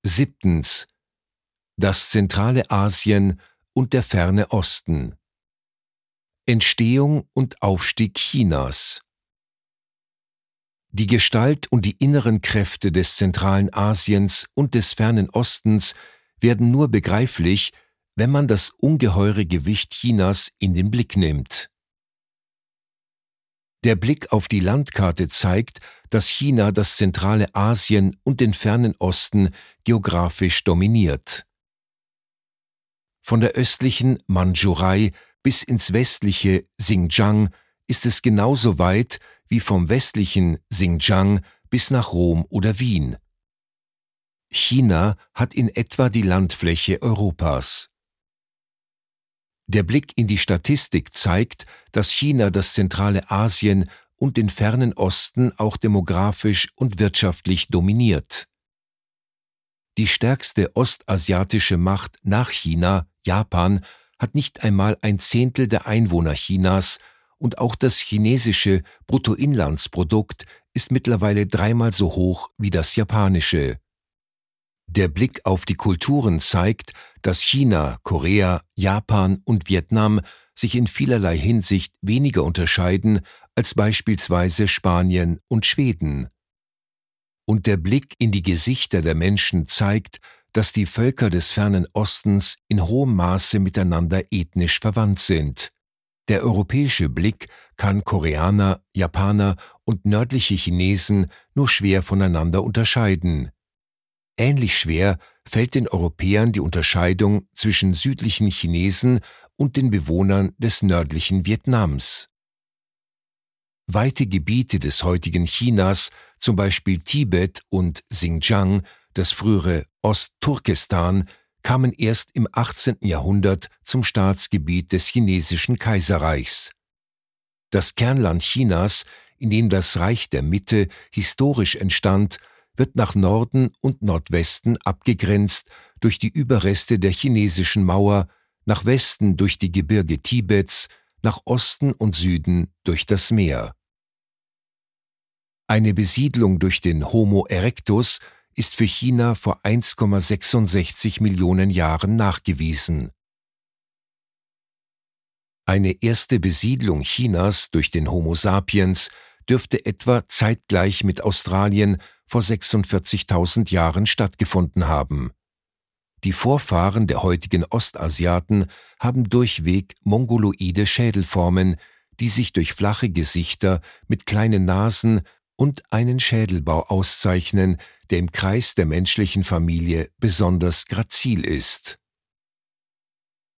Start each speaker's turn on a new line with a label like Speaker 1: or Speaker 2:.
Speaker 1: 7. Das zentrale Asien und der ferne Osten. Entstehung und Aufstieg Chinas. Die Gestalt und die inneren Kräfte des zentralen Asiens und des fernen Ostens werden nur begreiflich, wenn man das ungeheure Gewicht Chinas in den Blick nimmt. Der Blick auf die Landkarte zeigt, dass China das zentrale Asien und den fernen Osten geografisch dominiert. Von der östlichen Mandschurei bis ins westliche Xinjiang ist es genauso weit wie vom westlichen Xinjiang bis nach Rom oder Wien. China hat in etwa die Landfläche Europas. Der Blick in die Statistik zeigt, dass China das zentrale Asien und den fernen Osten auch demografisch und wirtschaftlich dominiert. Die stärkste ostasiatische Macht nach China, Japan, hat nicht einmal 1/10 der Einwohner Chinas und auch das chinesische Bruttoinlandsprodukt ist mittlerweile 3-mal so hoch wie das japanische. Der Blick auf die Kulturen zeigt, dass China, Korea, Japan und Vietnam sich in vielerlei Hinsicht weniger unterscheiden als beispielsweise Spanien und Schweden. Und der Blick in die Gesichter der Menschen zeigt, dass die Völker des fernen Ostens in hohem Maße miteinander ethnisch verwandt sind. Der europäische Blick kann Koreaner, Japaner und nördliche Chinesen nur schwer voneinander unterscheiden. Ähnlich schwer fällt den Europäern die Unterscheidung zwischen südlichen Chinesen und den Bewohnern des nördlichen Vietnams. Weite Gebiete des heutigen Chinas, zum Beispiel Tibet und Xinjiang, das frühere Ostturkestan, kamen erst im 18. Jahrhundert zum Staatsgebiet des chinesischen Kaiserreichs. Das Kernland Chinas, in dem das Reich der Mitte historisch entstand, wird nach Norden und Nordwesten abgegrenzt durch die Überreste der chinesischen Mauer, nach Westen durch die Gebirge Tibets, nach Osten und Süden durch das Meer. Eine Besiedlung durch den Homo erectus ist für China vor 1,66 Millionen Jahren nachgewiesen. Eine erste Besiedlung Chinas durch den Homo sapiens dürfte etwa zeitgleich mit Australien vor 46.000 Jahren stattgefunden haben. Die Vorfahren der heutigen Ostasiaten haben durchweg mongoloide Schädelformen, die sich durch flache Gesichter mit kleinen Nasen und einen Schädelbau auszeichnen, der im Kreis der menschlichen Familie besonders grazil ist.